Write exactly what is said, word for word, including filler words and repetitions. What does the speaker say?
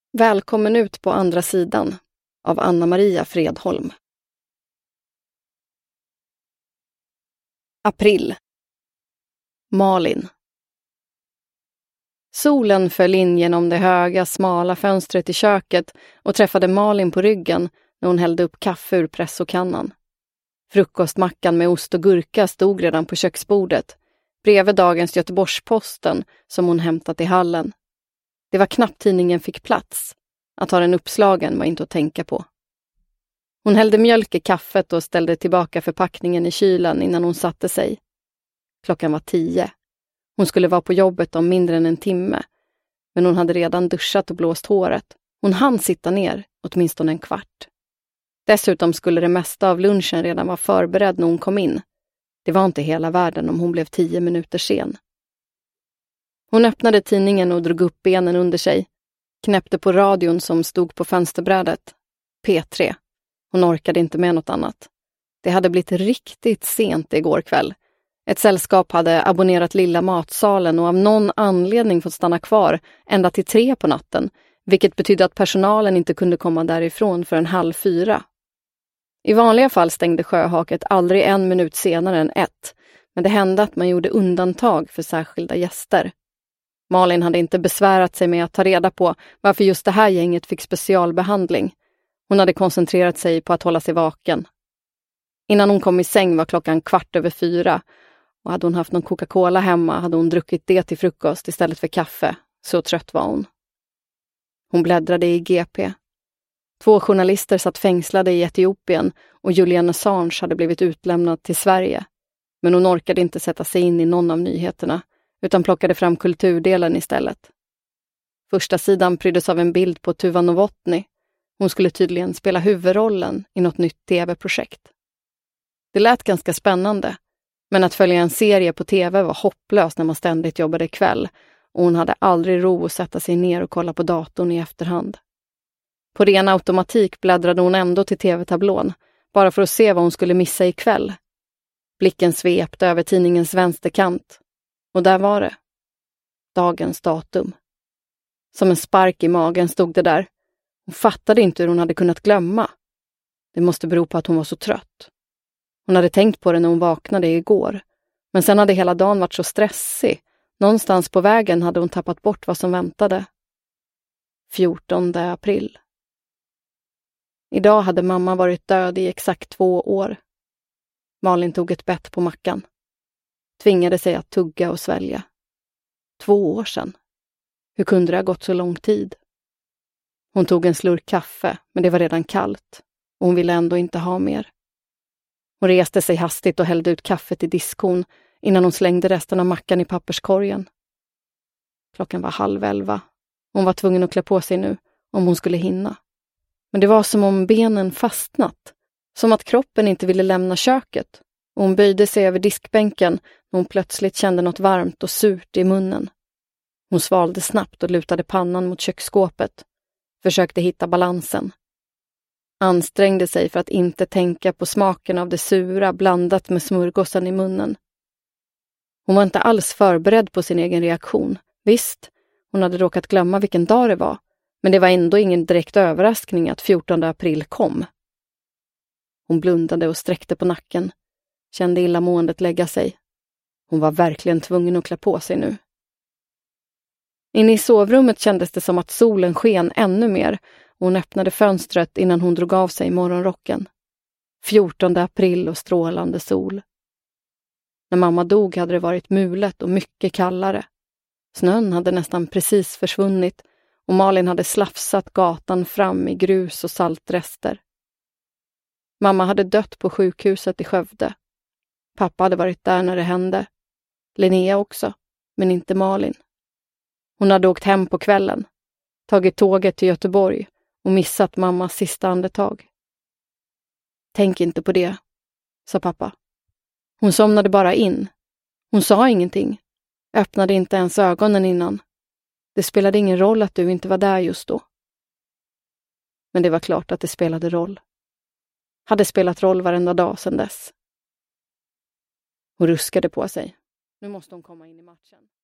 Välkommen ut på andra sidan av Anna-Maria Fredholm. April. Malin. Solen föll in genom det höga, smala fönstret i köket och träffade Malin på ryggen när hon hällde upp kaffe ur pressokannan. Frukostmackan med ost och gurka stod redan på köksbordet, bredvid dagens Göteborgs-Posten som hon hämtat i hallen. Det var knappt tidningen fick plats. Att ha den uppslagen var inte att tänka på. Hon hällde mjölk i kaffet och ställde tillbaka förpackningen i kylen innan hon satte sig. Klockan var tio. Hon skulle vara på jobbet om mindre än en timme. Men hon hade redan duschat och blåst håret. Hon hann sitta ner, åtminstone en kvart. Dessutom skulle det mesta av lunchen redan vara förberedd när hon kom in. Det var inte hela världen om hon blev tio minuter sen. Hon öppnade tidningen och drog upp benen under sig. Knäppte på radion som stod på fönsterbrädet. P tre. Hon orkade inte med något annat. Det hade blivit riktigt sent igår kväll. Ett sällskap hade abonnerat Lilla matsalen och av någon anledning fått stanna kvar ända till tre på natten, vilket betydde att personalen inte kunde komma därifrån förrän halv fyra. I vanliga fall stängde Sjöhaket aldrig en minut senare än ett, men det hände att man gjorde undantag för särskilda gäster. Malin hade inte besvärat sig med att ta reda på varför just det här gänget fick specialbehandling. Hon hade koncentrerat sig på att hålla sig vaken. Innan hon kom i säng var klockan kvart över fyra och hade hon haft någon Coca-Cola hemma hade hon druckit det till frukost istället för kaffe. Så trött var hon. Hon bläddrade i G P. Två journalister satt fängslade i Etiopien och Julian Assange hade blivit utlämnad till Sverige. Men hon orkade inte sätta sig in i någon av nyheterna utan plockade fram kulturdelen istället. Första sidan pryddes av en bild på Tuva Novotny. Hon skulle tydligen spela huvudrollen i något nytt tv-projekt. Det lät ganska spännande, men att följa en serie på tv var hopplöst när man ständigt jobbade kväll och hon hade aldrig ro att sätta sig ner och kolla på datorn i efterhand. På ren automatik bläddrade hon ändå till tv-tablån, bara för att se vad hon skulle missa ikväll. Blicken svepte över tidningens vänsterkant. Och där var det. Dagens datum. Som en spark i magen stod det där. Hon fattade inte hur hon hade kunnat glömma. Det måste bero på att hon var så trött. Hon hade tänkt på det när hon vaknade igår. Men sen hade hela dagen varit så stressig. Någonstans på vägen hade hon tappat bort vad som väntade. fjortonde april. Idag hade mamma varit död i exakt två år. Malin tog ett bett på mackan. Tvingade sig att tugga och svälja. Två år sedan. Hur kunde det ha gått så lång tid? Hon tog en slurk kaffe, men det var redan kallt. Och hon ville ändå inte ha mer. Hon reste sig hastigt och hällde ut kaffet i diskon innan hon slängde resten av mackan i papperskorgen. Klockan var halv elva. Hon var tvungen att klä på sig nu, om hon skulle hinna. Men det var som om benen fastnat. Som att kroppen inte ville lämna köket. Och hon böjde sig över diskbänken när hon plötsligt kände något varmt och surt i munnen. Hon svalde snabbt och lutade pannan mot köksskåpet. Försökte hitta balansen. Ansträngde sig för att inte tänka på smaken av det sura blandat med smörgåsen i munnen. Hon var inte alls förberedd på sin egen reaktion. Visst, hon hade råkat glömma vilken dag det var. Men det var ändå ingen direkt överraskning att fjortonde april kom. Hon blundade och sträckte på nacken. Kände illamåendet lägga sig. Hon var verkligen tvungen att klä på sig nu. Inne i sovrummet kändes det som att solen sken ännu mer och hon öppnade fönstret innan hon drog av sig morgonrocken. fjortonde april och strålande sol. När mamma dog hade det varit mulet och mycket kallare. Snön hade nästan precis försvunnit och Malin hade slafsat gatan fram i grus och saltrester. Mamma hade dött på sjukhuset i Skövde. Pappa hade varit där när det hände. Linnea också, men inte Malin. Hon hade åkt hem på kvällen, tagit tåget till Göteborg och missat mammas sista andetag. Tänk inte på det, sa pappa. Hon somnade bara in. Hon sa ingenting. Öppnade inte ens ögonen innan. Det spelade ingen roll att du inte var där just då. Men det var klart att det spelade roll. Hade spelat roll varenda dag sedan dess. Hon ruskade på sig. Nu måste hon komma in i matchen.